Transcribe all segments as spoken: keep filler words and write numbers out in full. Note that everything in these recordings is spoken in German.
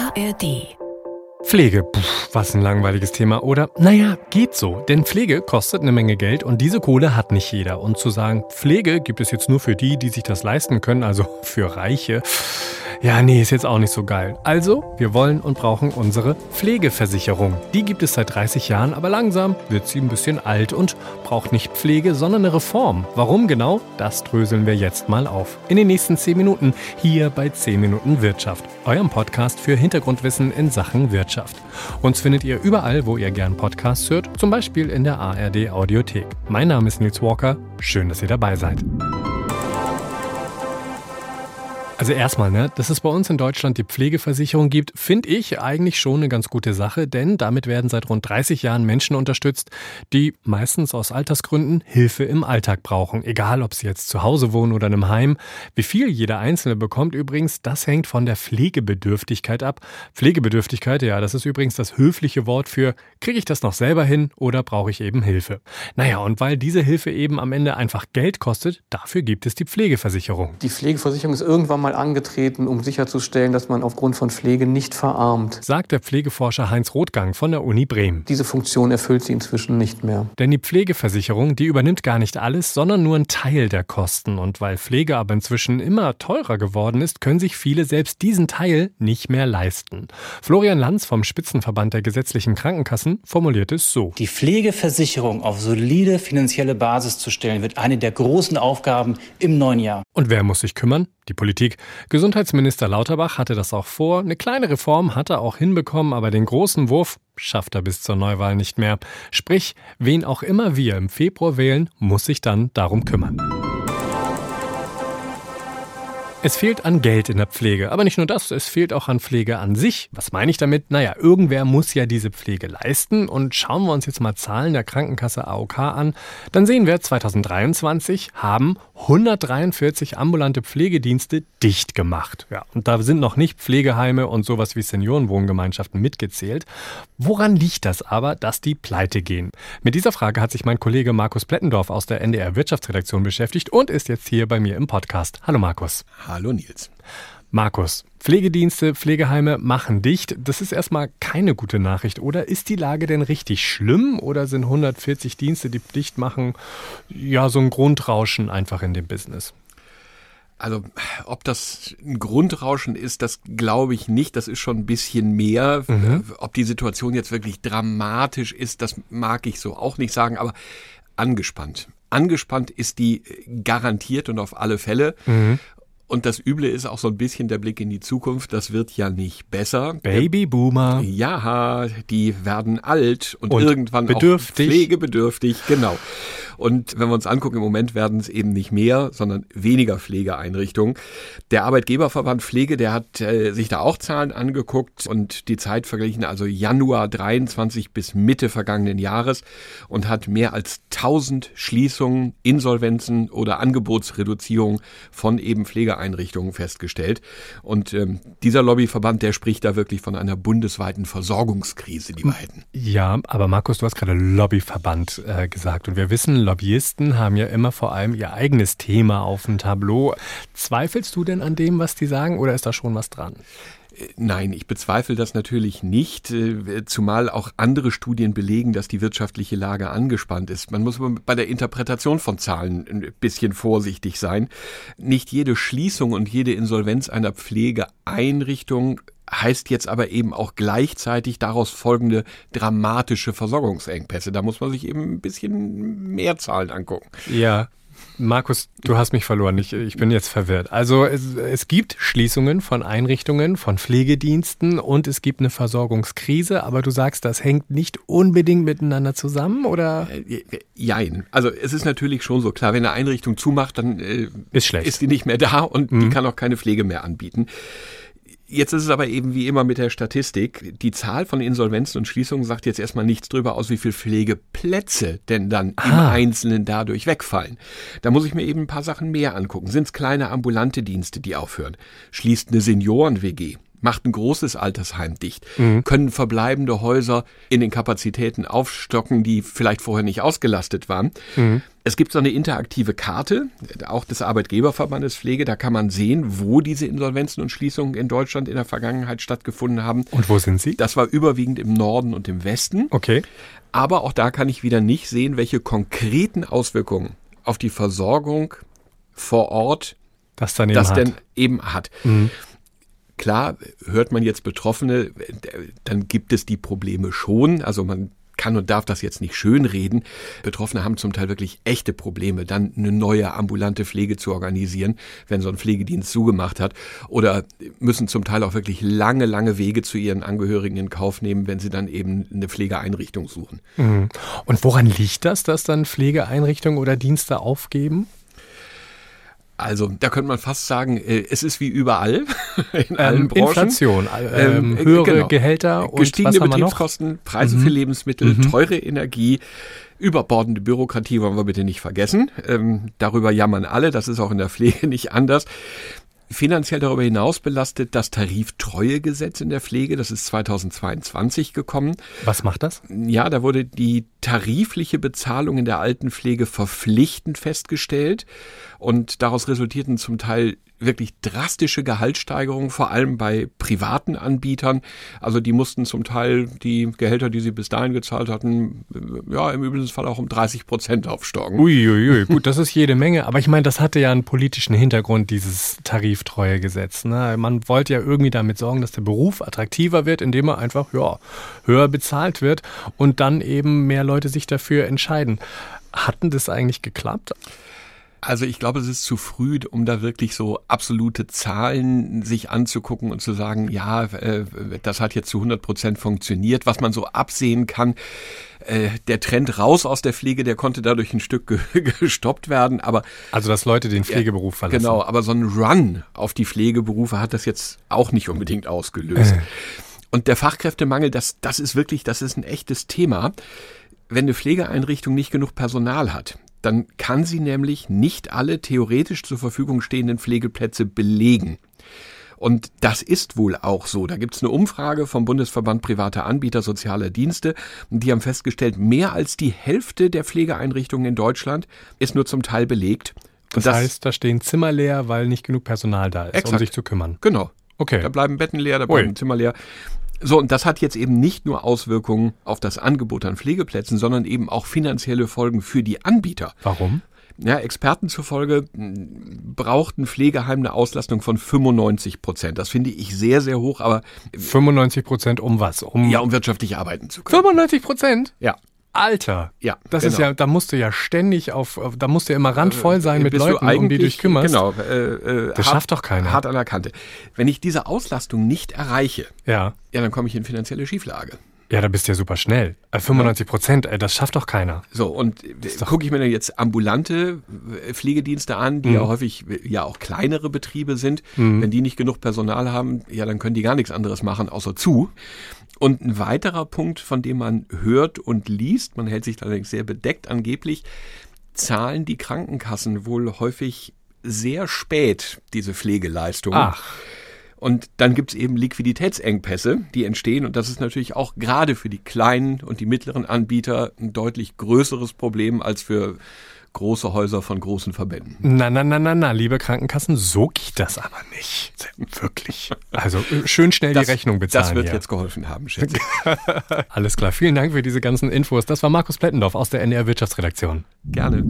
A R D. Pflege, puh, was ein langweiliges Thema, oder? Naja, geht so, denn Pflege kostet eine Menge Geld und diese Kohle hat nicht jeder. Und zu sagen, Pflege gibt es jetzt nur für die, die sich das leisten können, also für Reiche, ja, nee, ist jetzt auch nicht so geil. Also, wir wollen und brauchen unsere Pflegeversicherung. Die gibt es seit dreißig Jahren, aber langsam wird sie ein bisschen alt und braucht nicht Pflege, sondern eine Reform. Warum genau? Das dröseln wir jetzt mal auf. In den nächsten zehn Minuten hier bei zehn Minuten Wirtschaft, eurem Podcast für Hintergrundwissen in Sachen Wirtschaft. Uns findet ihr überall, wo ihr gern Podcasts hört, zum Beispiel in der A R D Audiothek. Mein Name ist Nils Walker, schön, dass ihr dabei seid. Also erstmal, ne, dass es bei uns in Deutschland die Pflegeversicherung gibt, finde ich eigentlich schon eine ganz gute Sache, denn damit werden seit rund dreißig Jahren Menschen unterstützt, die meistens aus Altersgründen Hilfe im Alltag brauchen. Egal, ob sie jetzt zu Hause wohnen oder in einem Heim. Wie viel jeder Einzelne bekommt übrigens, das hängt von der Pflegebedürftigkeit ab. Pflegebedürftigkeit, ja, das ist übrigens das höfliche Wort für, kriege ich das noch selber hin oder brauche ich eben Hilfe? Naja, und weil diese Hilfe eben am Ende einfach Geld kostet, dafür gibt es die Pflegeversicherung. Die Pflegeversicherung ist irgendwann mal angetreten, um sicherzustellen, dass man aufgrund von Pflege nicht verarmt, sagt der Pflegeforscher Heinz Rothgang von der Uni Bremen. Diese Funktion erfüllt sie inzwischen nicht mehr. Denn die Pflegeversicherung, die übernimmt gar nicht alles, sondern nur einen Teil der Kosten. Und weil Pflege aber inzwischen immer teurer geworden ist, können sich viele selbst diesen Teil nicht mehr leisten. Florian Lanz vom Spitzenverband der gesetzlichen Krankenkassen formuliert es so. Die Pflegeversicherung auf solide finanzielle Basis zu stellen, wird eine der großen Aufgaben im neuen Jahr. Und wer muss sich kümmern? Die Politik. Gesundheitsminister Lauterbach hatte das auch vor. Eine kleine Reform hat er auch hinbekommen, aber den großen Wurf schafft er bis zur Neuwahl nicht mehr. Sprich, wen auch immer wir im Februar wählen, muss sich dann darum kümmern. Es fehlt an Geld in der Pflege. Aber nicht nur das, es fehlt auch an Pflege an sich. Was meine ich damit? Naja, irgendwer muss ja diese Pflege leisten. Und schauen wir uns jetzt mal Zahlen der Krankenkasse A O K an. Dann sehen wir, zweitausenddreiundzwanzig haben hundertdreiundvierzig ambulante Pflegedienste dicht gemacht. Ja, und da sind noch nicht Pflegeheime und sowas wie Seniorenwohngemeinschaften mitgezählt. Woran liegt das aber, dass die pleite gehen? Mit dieser Frage hat sich mein Kollege Markus Plettendorf aus der N D R Wirtschaftsredaktion beschäftigt und ist jetzt hier bei mir im Podcast. Hallo Markus. Hallo Nils. Markus, Pflegedienste, Pflegeheime machen dicht. Das ist erstmal keine gute Nachricht, oder? Ist die Lage denn richtig schlimm oder sind hundertvierzig Dienste, die dicht machen, ja so ein Grundrauschen einfach in dem Business? Also ob das ein Grundrauschen ist, das glaube ich nicht. Das ist schon ein bisschen mehr. Mhm. Ob die Situation jetzt wirklich dramatisch ist, das mag ich so auch nicht sagen, aber angespannt. Angespannt ist die garantiert und auf alle Fälle. Mhm. Und das Üble ist auch so ein bisschen der Blick in die Zukunft. Das wird ja nicht besser. Babyboomer. Ja, die werden alt und, und irgendwann bedürftig. Auch pflegebedürftig. Genau. Und wenn wir uns angucken, im Moment werden es eben nicht mehr, sondern weniger Pflegeeinrichtungen. Der Arbeitgeberverband Pflege, der hat äh, sich da auch Zahlen angeguckt und die Zeit verglichen, also Januar dreiundzwanzig bis Mitte vergangenen Jahres, und hat mehr als tausend Schließungen, Insolvenzen oder Angebotsreduzierungen von eben Pflegeeinrichtungen festgestellt. Und ähm, dieser Lobbyverband, der spricht da wirklich von einer bundesweiten Versorgungskrise, die wir hätten. Ja, aber Markus, du hast gerade Lobbyverband äh, gesagt und wir wissen, Lobbyisten haben ja immer vor allem ihr eigenes Thema auf dem Tableau. Zweifelst du denn an dem, was die sagen, oder ist da schon was dran? Nein, ich bezweifle das natürlich nicht, zumal auch andere Studien belegen, dass die wirtschaftliche Lage angespannt ist. Man muss bei der Interpretation von Zahlen ein bisschen vorsichtig sein. Nicht jede Schließung und jede Insolvenz einer Pflegeeinrichtung heißt jetzt aber eben auch gleichzeitig daraus folgende dramatische Versorgungsengpässe. Da muss man sich eben ein bisschen mehr Zahlen angucken. Ja. Markus, du hast mich verloren. Ich, ich bin jetzt verwirrt. Also es, es gibt Schließungen von Einrichtungen, von Pflegediensten und es gibt eine Versorgungskrise, aber du sagst, das hängt nicht unbedingt miteinander zusammen, oder? Äh, jein. Also es ist natürlich schon so, klar, wenn eine Einrichtung zumacht, dann äh, ist schlecht. Ist die nicht mehr da und mhm. die kann auch keine Pflege mehr anbieten. Jetzt ist es aber eben wie immer mit der Statistik. Die Zahl von Insolvenzen und Schließungen sagt jetzt erstmal nichts drüber aus, wie viele Pflegeplätze denn dann ah. im Einzelnen dadurch wegfallen. Da muss ich mir eben ein paar Sachen mehr angucken. Sind es kleine ambulante Dienste, die aufhören? Schließt eine Senioren-W G? macht ein großes Altersheim dicht, mhm. können verbleibende Häuser in den Kapazitäten aufstocken, die vielleicht vorher nicht ausgelastet waren. Mhm. Es gibt so eine interaktive Karte, auch des Arbeitgeberverbandes Pflege, da kann man sehen, wo diese Insolvenzen und Schließungen in Deutschland in der Vergangenheit stattgefunden haben. Und wo sind sie? Das war überwiegend im Norden und im Westen. Okay. Aber auch da kann ich wieder nicht sehen, welche konkreten Auswirkungen auf die Versorgung vor Ort das, dann eben das hat. denn eben hat. Mhm. Klar, hört man jetzt Betroffene, dann gibt es die Probleme schon. Also man kann und darf das jetzt nicht schönreden. Betroffene haben zum Teil wirklich echte Probleme, dann eine neue ambulante Pflege zu organisieren, wenn so ein Pflegedienst zugemacht hat. Oder müssen zum Teil auch wirklich lange, lange Wege zu ihren Angehörigen in Kauf nehmen, wenn sie dann eben eine Pflegeeinrichtung suchen. Mhm. Und woran liegt das, dass dann Pflegeeinrichtungen oder Dienste aufgeben? Also da könnte man fast sagen, es ist wie überall in allen ähm, Branchen. Inflation, ähm, höhere genau. Gehälter und gestiegene was haben wir Betriebskosten, noch? Preise mhm. für Lebensmittel, mhm. teure Energie, überbordende Bürokratie wollen wir bitte nicht vergessen. Ähm, darüber jammern alle, das ist auch in der Pflege nicht anders. Finanziell darüber hinaus belastet das Tariftreuegesetz in der Pflege. Das ist zweitausendzweiundzwanzig gekommen. Was macht das? Ja, da wurde die tarifliche Bezahlung in der Altenpflege verpflichtend festgestellt. Und daraus resultierten zum Teil wirklich drastische Gehaltssteigerungen, vor allem bei privaten Anbietern. Also die mussten zum Teil die Gehälter, die sie bis dahin gezahlt hatten, ja im Üblingsfall auch um dreißig Prozent aufstocken. Uiuiui, gut, das ist jede Menge. Aber ich meine, das hatte ja einen politischen Hintergrund, dieses Tariftreuegesetz. Ne? Man wollte ja irgendwie damit sorgen, dass der Beruf attraktiver wird, indem er einfach ja, höher bezahlt wird und dann eben mehr Leute sich dafür entscheiden. Hat denn das eigentlich geklappt? Also ich glaube, es ist zu früh, um da wirklich so absolute Zahlen sich anzugucken und zu sagen, ja, äh, das hat jetzt zu hundert Prozent funktioniert. Was man so absehen kann, äh, der Trend raus aus der Pflege, der konnte dadurch ein Stück ge- gestoppt werden. Aber also dass Leute den Pflegeberuf verlassen. Genau, aber so ein Run auf die Pflegeberufe hat das jetzt auch nicht unbedingt ausgelöst. Äh. Und der Fachkräftemangel, das, das ist wirklich, das ist ein echtes Thema. Wenn eine Pflegeeinrichtung nicht genug Personal hat, dann kann sie nämlich nicht alle theoretisch zur Verfügung stehenden Pflegeplätze belegen. Und das ist wohl auch so. Da gibt es eine Umfrage vom Bundesverband Privater Anbieter Sozialer Dienste. Und die haben festgestellt, mehr als die Hälfte der Pflegeeinrichtungen in Deutschland ist nur zum Teil belegt. Das, das heißt, da stehen Zimmer leer, weil nicht genug Personal da ist, exakt. um sich zu kümmern. Genau. Okay. Da bleiben Betten leer, da bleiben Ui. Zimmer leer. So, und das hat jetzt eben nicht nur Auswirkungen auf das Angebot an Pflegeplätzen, sondern eben auch finanzielle Folgen für die Anbieter. Warum? Ja, Experten zufolge braucht ein Pflegeheim eine Auslastung von fünfundneunzig Prozent. Das finde ich sehr, sehr hoch, aber... fünfundneunzig Prozent um was? Um ja, um wirtschaftlich arbeiten zu können. fünfundneunzig Prozent? Ja. Alter, ja, das genau. ist ja, da musst du ja ständig auf, da musst du ja immer randvoll sein mit Leuten, um die du dich kümmerst. Genau, äh, das hart, schafft doch keiner. Hart an der Kante. Wenn ich diese Auslastung nicht erreiche, ja, ja, dann komme ich in finanzielle Schieflage. Ja, da bist du ja super schnell. fünfundneunzig Prozent, das schafft doch keiner. So, und gucke ich mir dann jetzt ambulante Pflegedienste an, die mhm. ja häufig ja auch kleinere Betriebe sind. Mhm. Wenn die nicht genug Personal haben, ja, dann können die gar nichts anderes machen, außer zu. Und ein weiterer Punkt, von dem man hört und liest, man hält sich allerdings sehr bedeckt angeblich, zahlen die Krankenkassen wohl häufig sehr spät diese Pflegeleistungen. Ach. Und dann gibt's eben Liquiditätsengpässe, die entstehen. Und das ist natürlich auch gerade für die kleinen und die mittleren Anbieter ein deutlich größeres Problem als für große Häuser von großen Verbänden. Na, na, na, na, na, liebe Krankenkassen, so geht das aber nicht. Wirklich. Also schön schnell das, die Rechnung bezahlen. Das wird hier. jetzt geholfen haben, schätze ich. Alles klar, vielen Dank für diese ganzen Infos. Das war Markus Plettendorf aus der N D R Wirtschaftsredaktion. Gerne.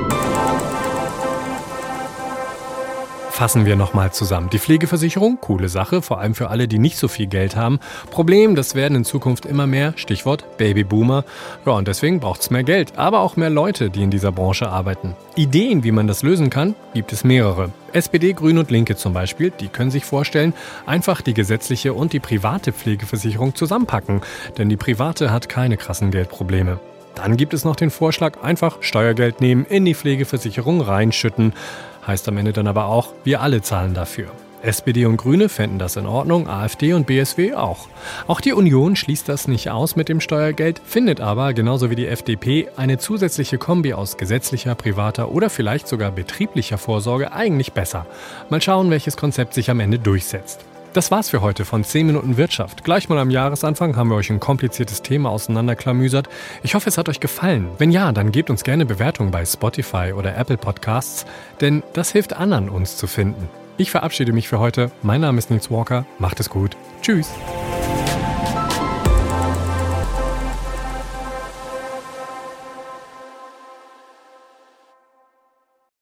Fassen wir nochmal zusammen. Die Pflegeversicherung, coole Sache, vor allem für alle, die nicht so viel Geld haben. Problem, das werden in Zukunft immer mehr, Stichwort Babyboomer. Ja, und deswegen braucht es mehr Geld, aber auch mehr Leute, die in dieser Branche arbeiten. Ideen, wie man das lösen kann, gibt es mehrere. S P D, Grüne und Linke zum Beispiel, die können sich vorstellen, einfach die gesetzliche und die private Pflegeversicherung zusammenpacken. Denn die private hat keine krassen Geldprobleme. Dann gibt es noch den Vorschlag, einfach Steuergeld nehmen, in die Pflegeversicherung reinschütten. Heißt am Ende dann aber auch, wir alle zahlen dafür. S P D und Grüne fänden das in Ordnung, AfD und B S W auch. Auch die Union schließt das nicht aus mit dem Steuergeld, findet aber, genauso wie die F D P, eine zusätzliche Kombi aus gesetzlicher, privater oder vielleicht sogar betrieblicher Vorsorge eigentlich besser. Mal schauen, welches Konzept sich am Ende durchsetzt. Das war's für heute von zehn Minuten Wirtschaft. Gleich mal am Jahresanfang haben wir euch ein kompliziertes Thema auseinanderklamüsert. Ich hoffe, es hat euch gefallen. Wenn ja, dann gebt uns gerne Bewertungen bei Spotify oder Apple Podcasts, denn das hilft anderen, uns zu finden. Ich verabschiede mich für heute. Mein Name ist Nils Walker. Macht es gut. Tschüss.